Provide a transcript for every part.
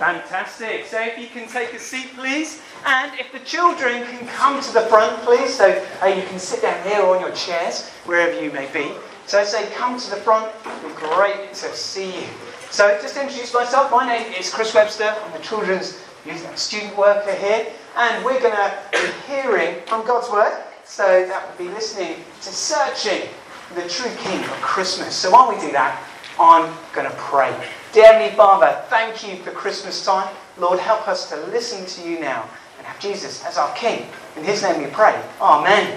Fantastic. So if you can take a seat, please. And if the children can come to the front, please. So you can sit down here or on your chairs, wherever you may be. So I say come to the front. It'd be great to see you. So just to introduce myself, my name is Chris Webster. I'm the children's student worker here. And we're going to be hearing from God's Word. So that would be listening to Searching the True King of Christmas. So while we do that, I'm going to pray. Dear Heavenly Father, thank you for Christmas time. Lord, help us to listen to you now and have Jesus as our King. In his name we pray. Amen.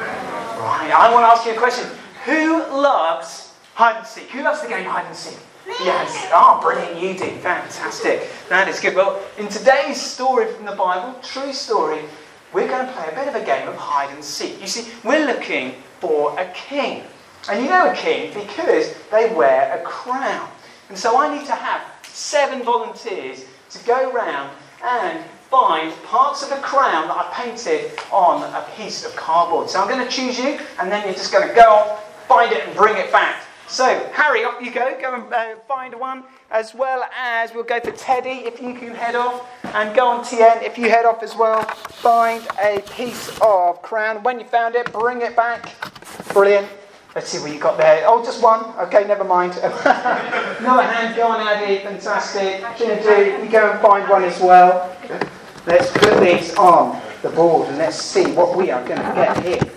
Right, I want to ask you a question. Who loves hide and seek? Who loves the game hide and seek? Yes. Oh, brilliant, you do. Fantastic. That is good. Well, in today's story from the Bible, true story, we're going to play a bit of a game of hide and seek. You see, we're looking for a king. And you know a king because they wear a crown. And so I need to have 7 volunteers to go around and find parts of a crown that I painted on a piece of cardboard. So I'm going to choose you, and then you're just going to go off, find it and bring it back. So, Harry, off you go. Go and find one, as well as we'll go for Teddy, if you can head off. And go on, Tien, if you head off as well. Find a piece of crown. When you found it, bring it back. Brilliant. Let's see what you got there. Oh, just one. Okay, never mind. Another hand. Go on, Addy. Fantastic. Gingy, you go and find one as well. Let's put these on the board and let's see what we are going to get here.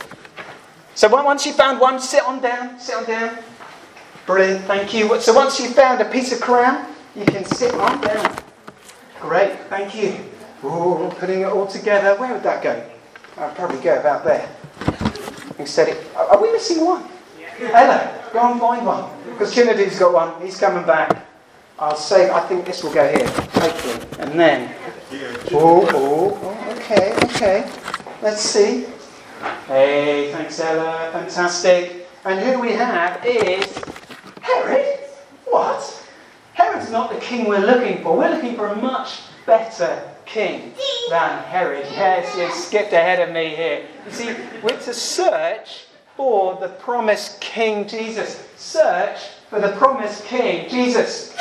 So once you found one, sit on down. Sit on down. Brilliant. Thank you. So once you've found a piece of crown, you can sit on down. Great. Thank you. Ooh, putting it all together. Where would that go? I'll probably go about there. Instead, are we missing one? Ella, go and find one. Because Trinity's got one. He's coming back. I'll save. I think this will go here, hopefully. And then. Okay. Let's see. Hey, thanks, Ella. Fantastic. And who we have is Herod. What? Herod's not the king we're looking for. We're looking for a much better king than Herod. Yes, you skipped ahead of me here. You see, we're to search for the promised King Jesus. Search for the promised King Jesus.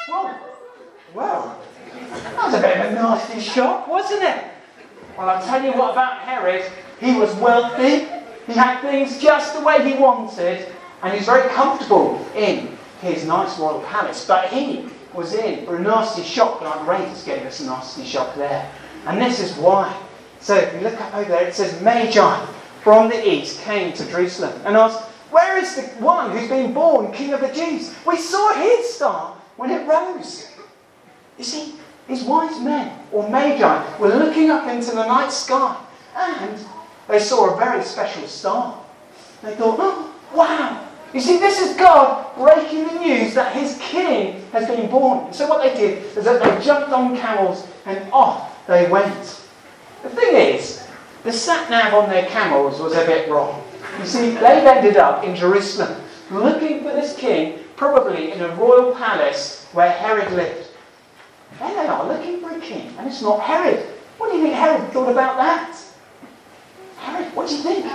Whoa. That was a bit of a nasty shot, wasn't it? Well, I'll tell you what about Herod. He was wealthy. He had things just the way he wanted. And he was very comfortable in his nice royal palace. But he was in for a nasty shock, like Raiders gave us a nasty shock there. And this is why. So if you look up over there, it says Magi from the east came to Jerusalem and asked, where is the one who's been born King of the Jews? We saw his star when it rose. You see, these wise men, or Magi, were looking up into the night sky and they saw a very special star. They thought, oh, wow. You see, this is God breaking the news that his king has been born. So what they did is that they jumped on camels and off they went. The thing is, the sat-nav on their camels was a bit wrong. You see, they've ended up in Jerusalem looking for this king, probably in a royal palace where Herod lived. There they are looking for a king, and it's not Herod. What do you think Herod thought about that? Herod, what do you think?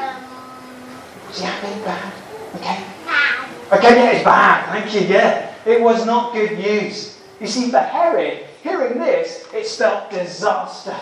Was he happy? Bad? Okay. Okay, yeah, it's bad. Thank you, yeah. It was not good news. You see, for Herod, hearing this, it spelt disaster.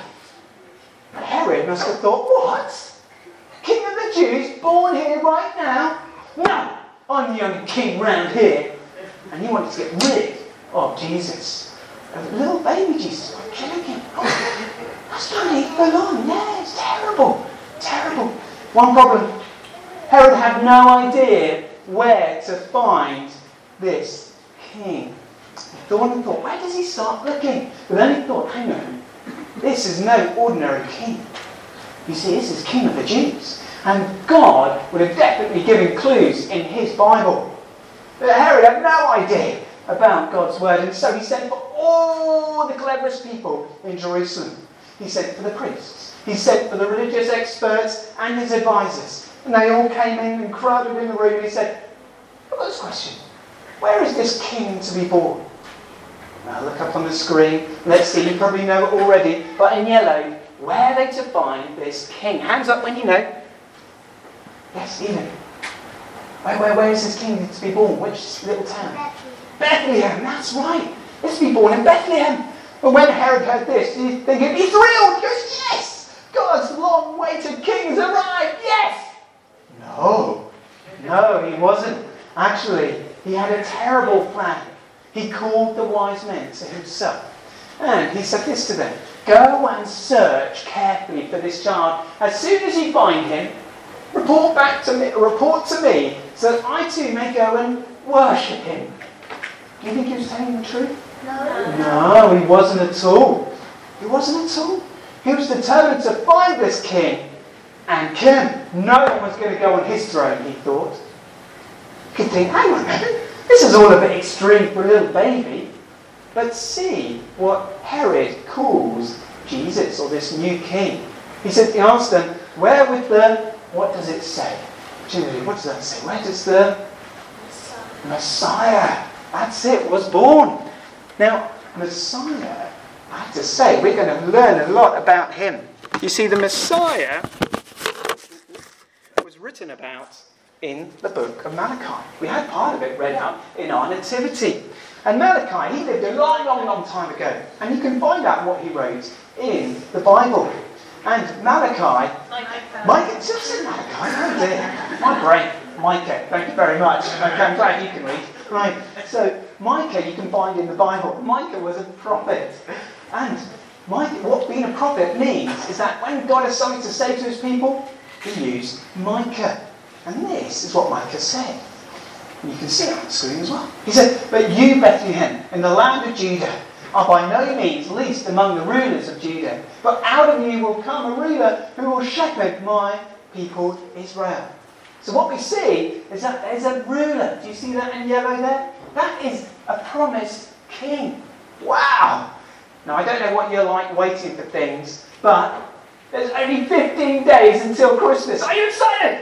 But Herod must have thought, what? King of the Jews, born here right now? No, I'm the only king round here. And he wanted to get rid of Jesus. A little baby Jesus, by killing him. Oh, that's not even belong. Yeah, it's terrible. Terrible. One problem. Herod had no idea where to find this king. He thought, where does he start looking? But then he thought, hang on, this is no ordinary king. You see, this is King of the Jews. And God would have definitely given clues in his Bible. But Herod had no idea about God's word. And so he sent for all the cleverest people in Jerusalem. He sent for the priests. He sent for the religious experts and his advisors. And they all came in and crowded in the room and he said, I've got this question. Where is this king to be born? Now look up on the screen. Let's see, you probably know it already. But in yellow, where are they to find this king? Hands up when you know. Yes, Eden. Where is this king to be born? Which little town? Bethlehem, that's right. It's to be born in Bethlehem. But when Herod heard this, did he think he's thrilled? He goes, yes! God's long-awaited king has arrived! Yes! No, he wasn't. Actually, he had a terrible plan. He called the wise men to himself. And he said this to them, go and search carefully for this child. As soon as you find him, report to me, so that I too may go and worship him. Do you think he was telling the truth? No, he wasn't at all. He wasn't at all. He was determined to find this king and kill him. No one was going to go on his throne, he thought. You could think, hang on a minute, this is all a bit extreme for a little baby. But see what Herod calls Jesus, or this new king. He asked them, what does it say? What does that say? Where does the Messiah, that's it, was born. Now, Messiah, I have to say, we're going to learn a lot about him. You see, the Messiah was written about in the book of Malachi. We had part of it read out in our nativity. And Malachi, he lived a long time ago. And you can find out what he wrote in the Bible. And Malachi, Micah, just said Malachi, oh dear. My brain, Micah, thank you very much. Okay, I'm glad you can read. Right, so Micah you can find in the Bible. Micah was a prophet. And Micah, what being a prophet means is that when God has something to say to his people, he used Micah. And this is what Micah said. And you can see it on the screen as well. He said, but you, Bethlehem, in the land of Judah, are by no means least among the rulers of Judah. But out of you will come a ruler who will shepherd my people Israel. So what we see is that there's a ruler. Do you see that in yellow there? That is a promised king. Wow! Now I don't know what you're like waiting for things, but there's only 15 days until Christmas. Are you excited?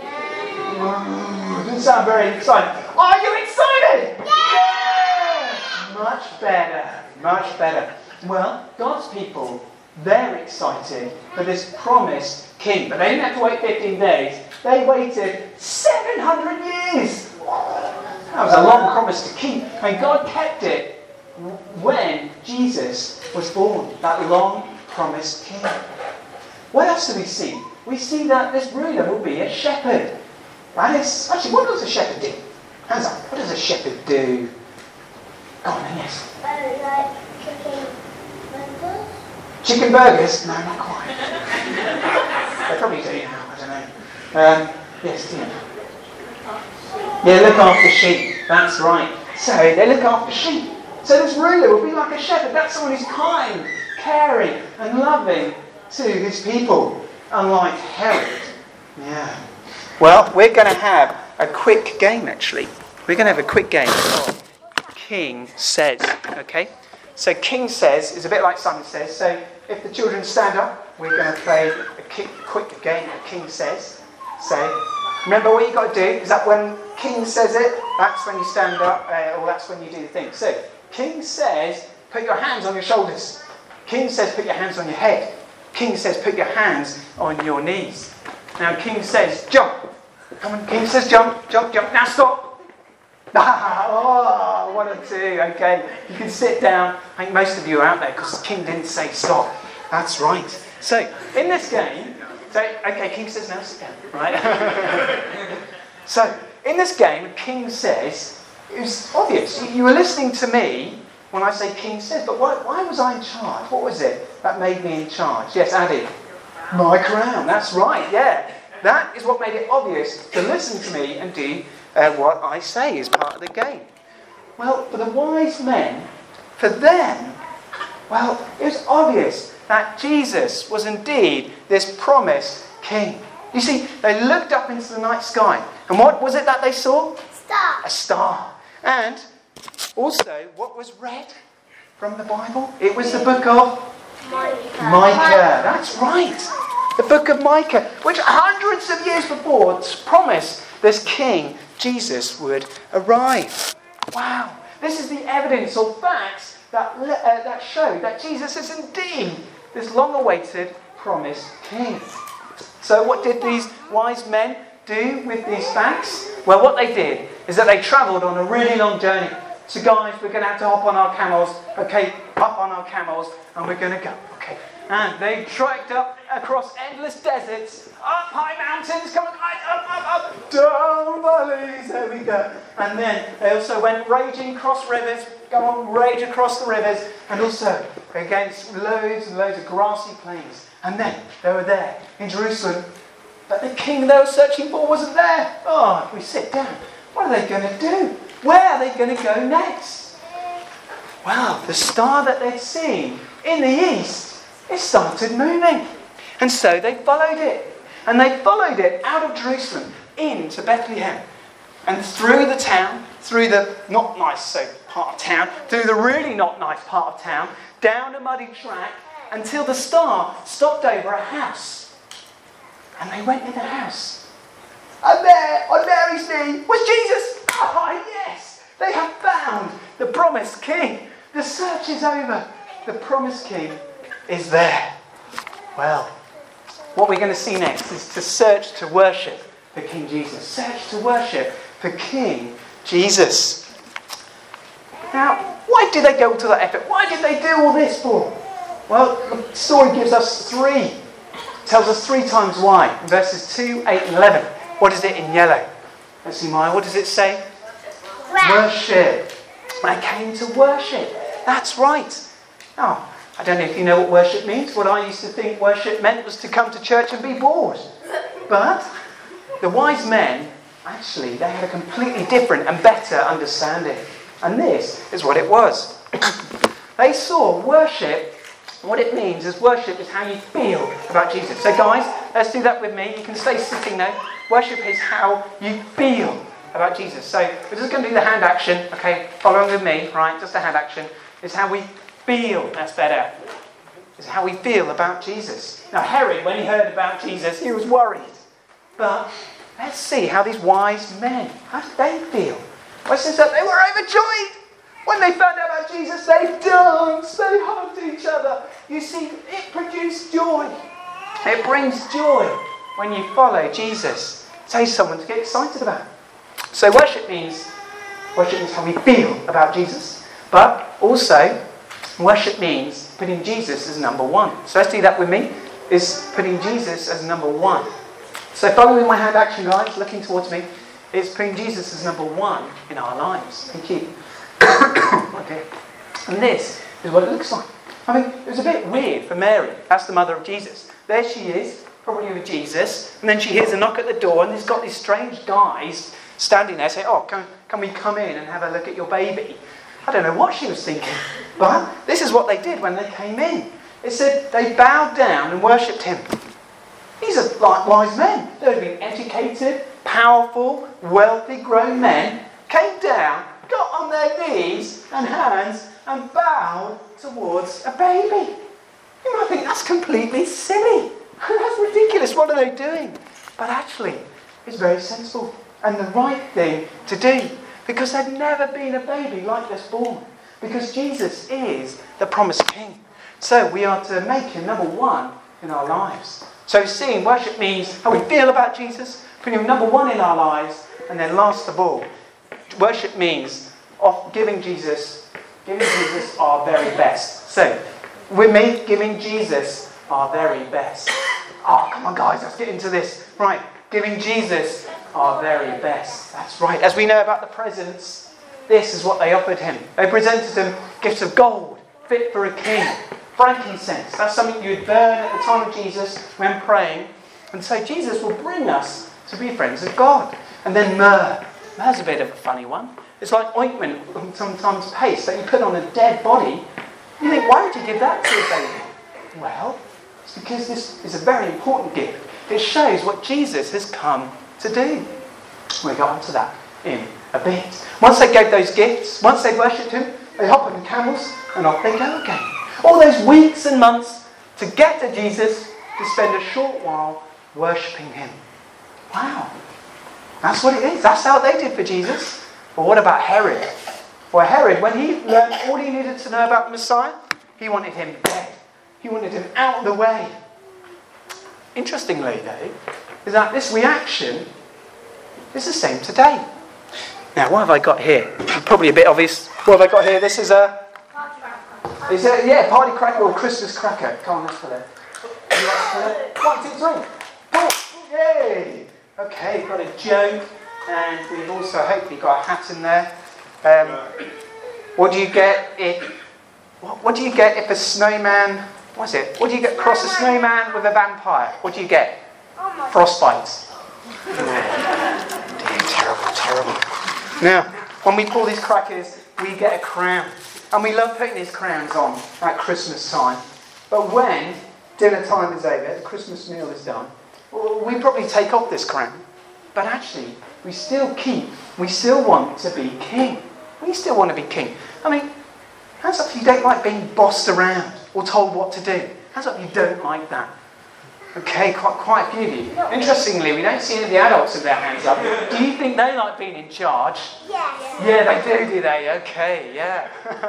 Yeah. Doesn't sound very exciting. Are you excited? Yeah! Much better. Much better. Well, God's people, they're excited for this promised king. But they didn't have to wait 15 days. They waited 700 years. That was a long promise to keep. And God kept it when Jesus was born. That long promised king. What else do we see? We see that this ruler will be a shepherd. That is, actually, what does a shepherd do? Hands up. What does a shepherd do? Go on then, yes. Like chicken burgers? Chicken burgers? No, not quite. They probably do now, I don't know. Yes, Tina. Yeah, look after sheep. That's right. So, they look after sheep. So this ruler will be like a shepherd. That's someone who's kind, caring, and loving to his people. Unlike Herod. Yeah. Well, we're going to have a quick game, actually. We're going to have a quick game of King Says. Okay? So King Says is a bit like Simon Says. So if the children stand up, we're going to play a quick game of King Says. So remember what you've got to do is that when King says it, that's when you stand up, or that's when you do the thing. So King says, put your hands on your shoulders. King says, put your hands on your head. King says, put your hands on your knees. Now King says, jump. Come on, King says, jump, jump, jump. Now stop. Oh, 1 or 2. Okay, you can sit down. I think most of you are out there because King didn't say stop. That's right. So in this game, King says now sit down. Right. So in this game, King says, it was obvious. You were listening to me when I say King says, but why was I in charge? What was it that made me in charge? Yes, Addy. My crown. That's right. Yeah. That is what made it obvious to listen to me and do what I say is part of the game. Well, for the wise men, for them, well, it was obvious that Jesus was indeed this promised king. You see, they looked up into the night sky, and what was it that they saw? Star. A star. And also, what was read from the Bible? It was the book of Micah. That's right. The book of Micah, which hundreds of years before promised this king, Jesus, would arrive. Wow. This is the evidence or facts that show that Jesus is indeed this long-awaited promised king. So what did these wise men do with these facts? Well, what they did is that they travelled on a really long journey. So guys, we're going to have to hop on our camels. Okay, up on our camels, and we're going to go. Okay. And they trekked up across endless deserts, up high mountains, come on, up, down valleys, there we go. And then they also went raging across rivers, go on, rage across the rivers, and also against loads and loads of grassy plains. And then they were there in Jerusalem, but the king they were searching for wasn't there. Oh, if we sit down, what are they going to do? Where are they going to go next? Well, the star that they'd seen in the east, it started moving. And so they followed it. And they followed it out of Jerusalem into Bethlehem. And through the town, through the not nice part of town, through the really not nice part of town, down a muddy track, until the star stopped over a house. And they went in the house. And there, on Mary's knee, was Jesus. Ah, yes! They have found the promised king. The search is over. The promised king is there. Well, what we're going to see next is to search to worship for King Jesus. Search to worship for King Jesus. Now, why did they go to that effort? Why did they do all this for? Well, the story gives us tells us 3 times why. In verses 2, 8 and 11. What is it in yellow? Let's see, Maya, what does it say? Worship. I came to worship. That's right. Oh, I don't know if you know what worship means. What I used to think worship meant was to come to church and be bored. But the wise men, actually, they had a completely different and better understanding. And this is what it was. They saw worship, what it means is worship is how you feel about Jesus. So guys, let's do that with me. You can stay sitting there. Worship is how you feel about Jesus. So we're just going to do the hand action. Okay, following with me, right? Just a hand action. It's how we feel. That's better. It's how we feel about Jesus. Now Herod, when he heard about Jesus, he was worried. But let's see how these wise men, how did they feel? Well, it says that they were overjoyed. When they found out about Jesus, they danced, they hugged each other. You see, it produced joy. It brings joy when you follow Jesus. Say someone to get excited about. So worship means how we feel about Jesus. But also, worship means putting Jesus as number one. So let's do that with me. Is putting Jesus as number one. So following my hand action, guys, looking towards me, it's putting Jesus as number one in our lives. Thank you. Okay. And this is what it looks like. I mean, it was a bit weird for Mary. That's the mother of Jesus. There she is, probably with Jesus. And then she hears a knock at the door, and there's got these strange guys standing there saying, oh, can we come in and have a look at your baby? I don't know what she was thinking. But this is what they did when they came in. It said they bowed down and worshipped him. These are like wise men. They had been educated, powerful, wealthy, grown men. Came down, got on their knees and hands and bowed towards a baby. You might think that's completely silly. That's ridiculous. What are they doing? But actually, it's very sensible and the right thing to do. Because there'd never been a baby like this born. Because Jesus is the promised king. So we are to make him number one in our lives. So seeing worship means how we feel about Jesus, putting him number one in our lives, and then last of all, worship means giving Jesus our very best. So, with me, giving Jesus our very best. Oh, come on guys, let's get into this. Right, giving Jesus our very best. That's right. As we know about the presents, this is what they offered him. They presented him gifts of gold, fit for a king. Frankincense, that's something you would burn at the time of Jesus when praying. And so Jesus will bring us to be friends of God. And then myrrh. Myrrh's a bit of a funny one. It's like ointment, sometimes paste, that you put on a dead body. You think, why would you give that to a baby? Well, it's because this is a very important gift. It shows what Jesus has come to do. We'll get on to that in a bit. Once they gave those gifts, once they worshipped him, they hop on the camels and off they go again. All those weeks and months to get to Jesus, to spend a short while worshipping him. Wow. That's what it is. That's how they did for Jesus. But what about Herod? Well, Herod, when he learned all he needed to know about the Messiah, he wanted him dead. He wanted him out of the way. Interestingly, though, is that this reaction is the same today. Now, what have I got here? It's probably a bit obvious. What have I got here? This is a Is it, yeah, party cracker or Christmas cracker? Come on, let's pull it. You like to pull it? 1, 2, 3. Pull! Yay! Okay, got a joke, and we've also hopefully got a hat in there. What do you get if a snowman? What's it? What do you get across a snowman with a vampire? What do you get? Frostbite. Terrible. Now, when we pull these crackers, we get a crown. And we love putting these crowns on at Christmas time. But when dinner time is over, the Christmas meal is done, we probably take off this crown. But actually, we still want to be king. We still want to be king. I mean, hands up if you don't like being bossed around or told what to do. Hands up if you don't like that. Okay, quite a few of you. Interestingly, we don't see any of the adults with their hands up. Do you think they like being in charge? Yeah, they do they? Okay, yeah.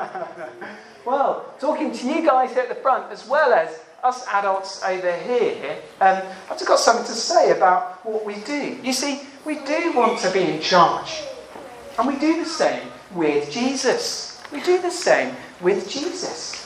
Well, talking to you guys here at the front, as well as us adults over here, I've just got something to say about what we do. You see, we do want to be in charge. And we do the same with Jesus. We do the same with Jesus.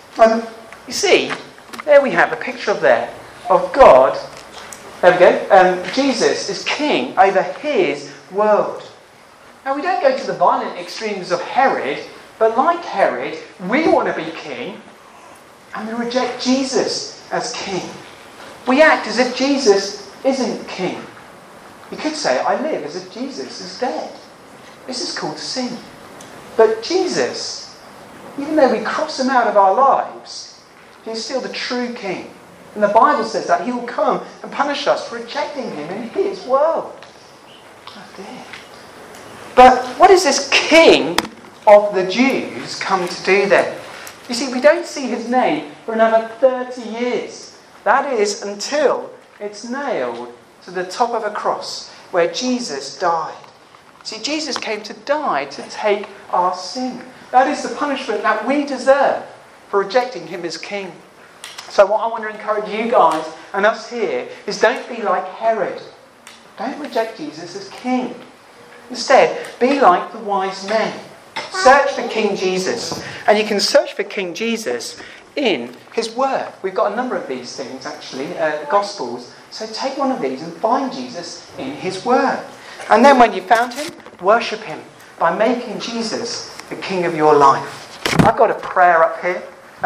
You see, there we have a picture of God. There we go. Jesus is king over his world. Now, we don't go to the violent extremes of Herod, but like Herod, we want to be king, and we reject Jesus as king. We act as if Jesus isn't king. You could say, I live as if Jesus is dead. This is called sin. But Jesus, even though we cross him out of our lives, he's still the true king. And the Bible says that he will come and punish us for rejecting him in his world. Oh dear. But what is this king of the Jews come to do then? You see, we don't see his name for another 30 years. That is until it's nailed to the top of a cross where Jesus died. See, Jesus came to die to take our sin. That is the punishment that we deserve for rejecting him as king. So what I want to encourage you guys and us here is don't be like Herod. Don't reject Jesus as king. Instead, be like the wise men. Search for King Jesus. And you can search for King Jesus in his word. We've got a number of these things actually, the Gospels. So take one of these and find Jesus in his word. And then when you found him, worship him by making Jesus the king of your life. I've got a prayer up here.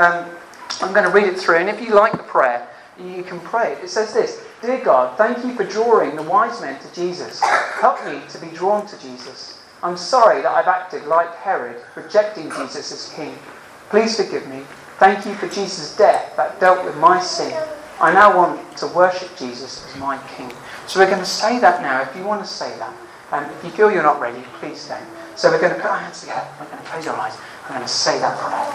I'm going to read it through, and if you like the prayer, you can pray it. It says this: Dear God, thank you for drawing the wise men to Jesus. Help me to be drawn to Jesus. I'm sorry that I've acted like Herod, rejecting Jesus as king. Please forgive me. Thank you for Jesus' death that dealt with my sin. I now want to worship Jesus as my king. So we're going to say that now, if you want to say that. And if you feel you're not ready, please don't. So we're going to put our hands together. We're going to close our eyes. We're going to say that prayer.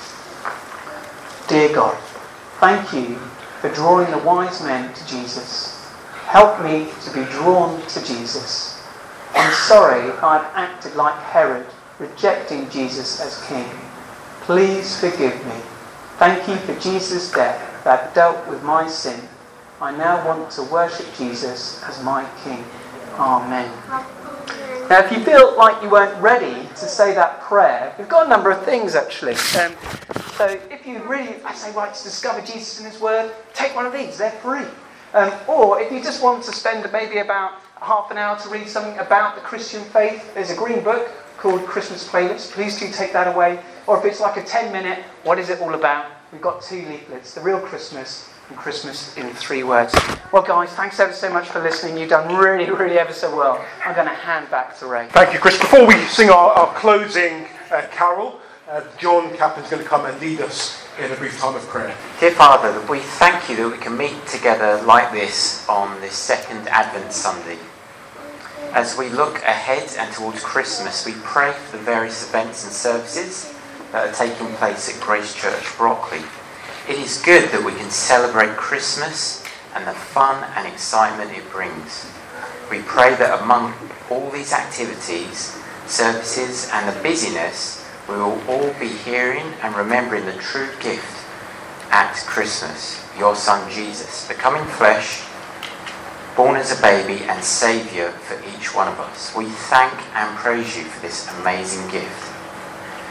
Dear God, thank you for drawing the wise men to Jesus. Help me to be drawn to Jesus. I'm sorry I've acted like Herod, rejecting Jesus as king. Please forgive me. Thank you for Jesus' death that dealt with my sin. I now want to worship Jesus as my king. Amen. Now, if you feel like you weren't ready to say that prayer, we've got a number of things actually. So if you really, I say, like to discover Jesus in his word, take one of these, they're free. Or if you just want to spend maybe about half an hour to read something about the Christian faith, there's a green book called Christmas Playlist. Please do take that away. Or if it's like a 10-minute, what is it all about? We've got 2 leaflets, The Real Christmas and Christmas in 3 words. Well, guys, thanks ever so much for listening. You've done really, really ever so well. I'm going to hand back to Ray. Thank you, Chris. Before we sing our closing carol, John Kaplan's going to come and lead us in a brief time of prayer. Dear Father, we thank you that we can meet together like this on this second Advent Sunday. As we look ahead and towards Christmas, we pray for the various events and services that are taking place at Grace Church Brockley. It is good that we can celebrate Christmas and the fun and excitement it brings. We pray that among all these activities, services and the busyness, we will all be hearing and remembering the true gift at Christmas, your Son Jesus, becoming flesh, born as a baby and Saviour for each one of us. We thank and praise you for this amazing gift.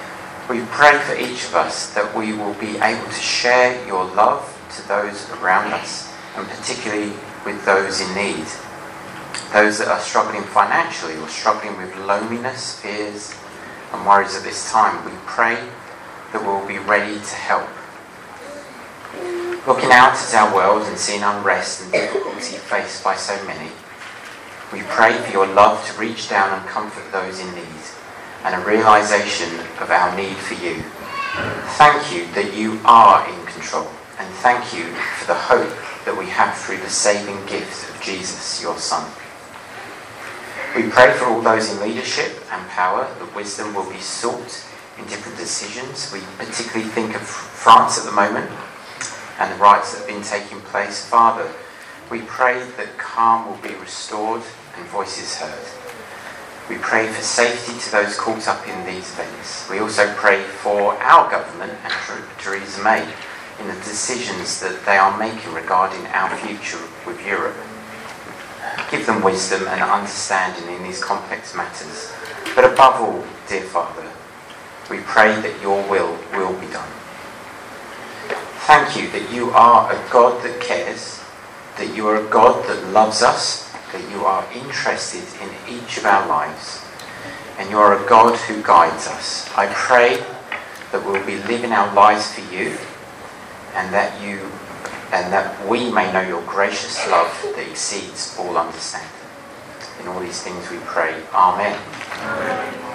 We pray for each of us that we will be able to share your love to those around us, and particularly with those in need. Those that are struggling financially or struggling with loneliness, fears and worries at this time, we pray that we'll be ready to help. Looking out at our world and seeing unrest and difficulty faced by so many, we pray for your love to reach down and comfort those in need, and a realisation of our need for you. Thank you that you are in control, and thank you for the hope that we have through the saving gift of Jesus, your Son. We pray for all those in leadership and power that wisdom will be sought in different decisions. We particularly think of France at the moment and the riots that have been taking place. Father, we pray that calm will be restored and voices heard. We pray for safety to those caught up in these events. We also pray for our government and Theresa May in the decisions that they are making regarding our future with Europe. Give them wisdom and understanding in these complex matters. But above all, dear Father, we pray that your will be done. Thank you that you are a God that cares, that you are a God that loves us, that you are interested in each of our lives, and you are a God who guides us. I pray that we'll be living our lives for you, and that we may know your gracious love that exceeds all understanding. In all these things we pray. Amen.